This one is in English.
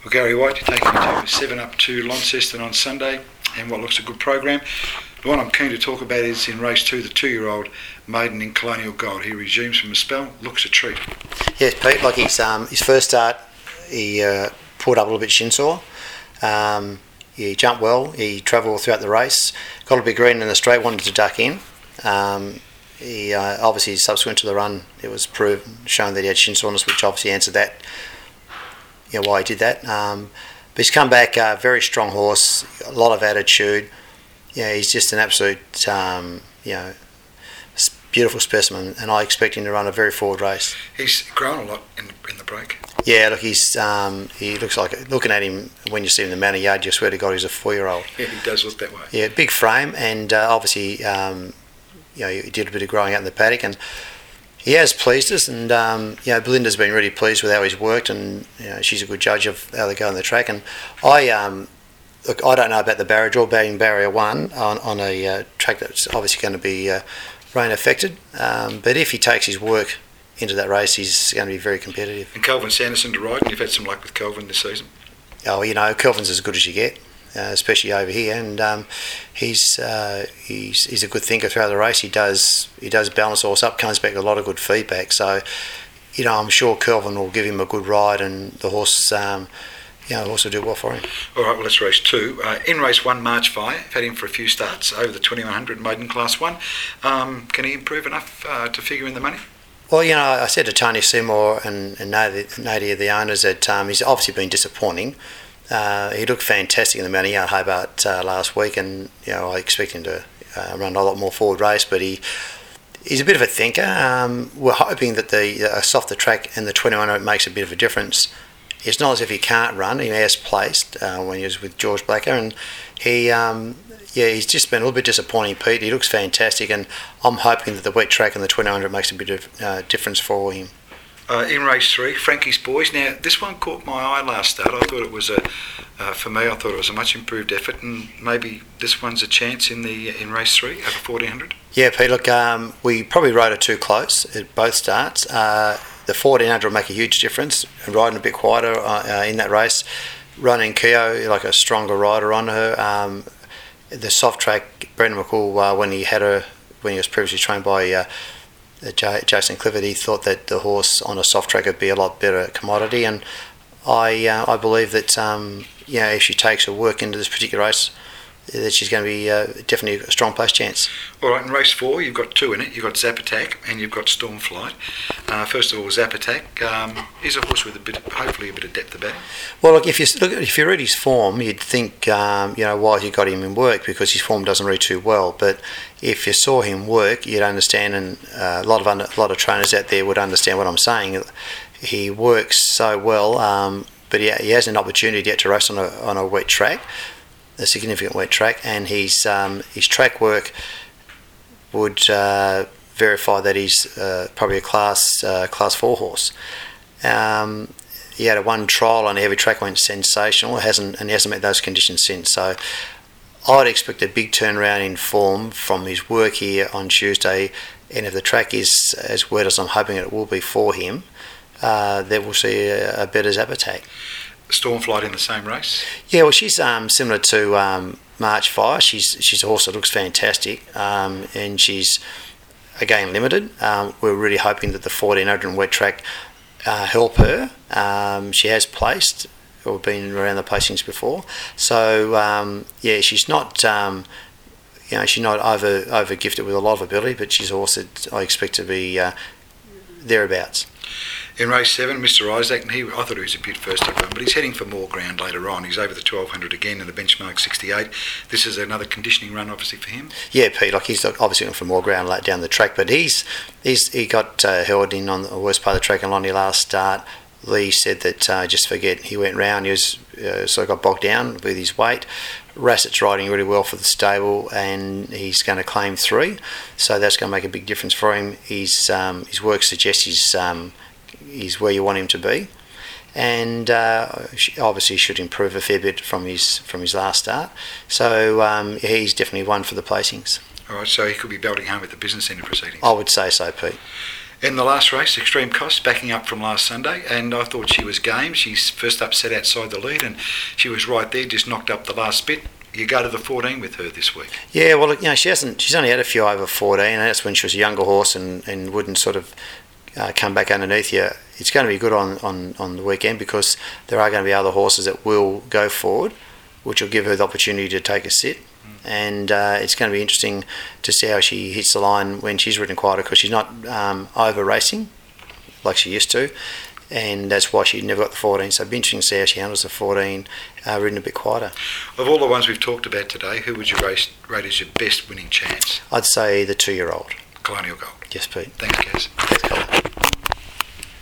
Well, Gary White, you're taking me to 7 up to Launceston on Sunday, and what looks a good program. The one I'm keen to talk about is in race 2, the 2-year-old maiden in Colonial Gold. He resumes from a spell, looks a treat. Yes, Pete, like his first start, he pulled up a little bit shin sore. He jumped well, he travelled throughout the race, got a bit green in the straight, wanted to duck in. He obviously, subsequent to the run, it was shown that he had shin soreness, which obviously answered that, why he did that. But he's come back, very strong horse, a lot of attitude. He's just an absolute, beautiful specimen, and I expect him to run a very forward race. He's grown a lot in the break. Yeah, look, he looks like, looking at him when you see him in the Manor Yard, you swear to God he's a 4-year-old. Yeah, he does look that way. Yeah, big frame, and obviously, he did a bit of growing out in the paddock, and he has pleased us, and Belinda's been really pleased with how he's worked, and she's a good judge of how they go on the track. And I don't know about the barrier or batting barrier 1 on a track that's obviously going to be rain affected, but if he takes his work into that race, he's going to be very competitive. And Kelvin Sanderson to ride, and you've had some luck with Kelvin this season. Oh, Kelvin's as good as you get, especially over here, and he's a good thinker throughout the race. He does balance the horse up, comes back with a lot of good feedback. So, I'm sure Kelvin will give him a good ride, and the horse, will do well for him. All right, well, that's race 2. In race 1, March 5, I've had him for a few starts over the 2100 maiden class 1. Can he improve enough to figure in the money? Well, I said to Tony Seymour and Nadia, the owners, that he's obviously been disappointing. He looked fantastic in the Manor Yard Hobart last week, and I expect him to run a lot more forward race, but he's a bit of a thinker. We're hoping that the softer track and the 2100 makes a bit of a difference. It's not as if he can't run. He has placed when he was with George Blacker, and he's just been a little bit disappointing, Pete. He looks fantastic, and I'm hoping that the wet track and the 2100 makes a bit of difference for him. In race 3, Frankie's Boys. Now, this one caught my eye last start. I thought it was for me, I thought it was a much improved effort, and maybe this one's a chance in race 3 over 1400. Yeah, Pete. Look, we probably rode it too close at both starts. The 1400 will make a huge difference. Riding a bit quieter in that race, running Keogh like a stronger rider on her. The soft track, Brendan McCool, when he was previously trained by Jason Clifford, he thought that the horse on a soft track would be a lot better commodity, and I believe that if she takes her work into this particular race, that she's going to be definitely a strong place chance. All right, in race 4, you've got 2 in it. You've got Zap Attack and you've got Stormflight. First of all, Zap Attack is a horse with hopefully a bit of depth about him. Well, look, if you read his form, you'd think why he got him in work, because his form doesn't read too well. But if you saw him work, you'd understand, and a lot of trainers out there would understand what I'm saying. He works so well, but he has an opportunity yet to race on a wet track, a significant wet track, and his track work would verify that he's probably a class 4 horse. He had one trial on a heavy track, went sensational. He hasn't met those conditions since. So I'd expect a big turnaround in form from his work here on Tuesday, and if the track is as wet as I'm hoping it will be for him, then we'll see a better Zap Attack. Stormflight in the same race? Yeah, well, she's similar to March 5. She's a horse that looks fantastic, and she's, again, limited. We're really hoping that the 1400 and wet track help her. She has placed, or been around the placings before. So, she's not... she's not over gifted with a lot of ability, but she's a horse that I expect to be thereabouts. In race 7, Mr. Isaac, and I thought he was a bit first up run, but he's heading for more ground later on. He's over the 1200 again in the benchmark 68. This is another conditioning run, obviously, for him. Yeah, Pete, he's obviously going for more ground down the track, but he got held in on the worst part of the track, and Lonnie last start, Lee said that just forget, he went round, he was got bogged down with his weight. Rassett's riding really well for the stable, and he's going to claim 3, so that's going to make a big difference for him. His work suggests he's where you want him to be, and obviously should improve a fair bit from his last start. So he's definitely one for the placings. All right, so he could be belting home at the business end of proceedings. I would say so, Pete. In the last race, Extreme Cost, backing up from last Sunday, and I thought she was game. She's first up, set outside the lead, and she was right there, just knocked up the last bit. You go to the 14 with her this week. Yeah, well, she's only had a few over 14, and that's when she was a younger horse and wouldn't sort of come back underneath you. It's going to be good on the weekend because there are going to be other horses that will go forward, which will give her the opportunity to take a sit. And it's going to be interesting to see how she hits the line when she's ridden quieter, because she's not over racing like she used to, and that's why she never got the 14. So it'll be interesting to see how she handles the 14 ridden a bit quieter. Of all the ones we've talked about today, who would you rate as your best winning chance? I'd say the 2-year-old. Colonial Gold. Yes, Pete. Thanks, Gaz. Thanks, Colin.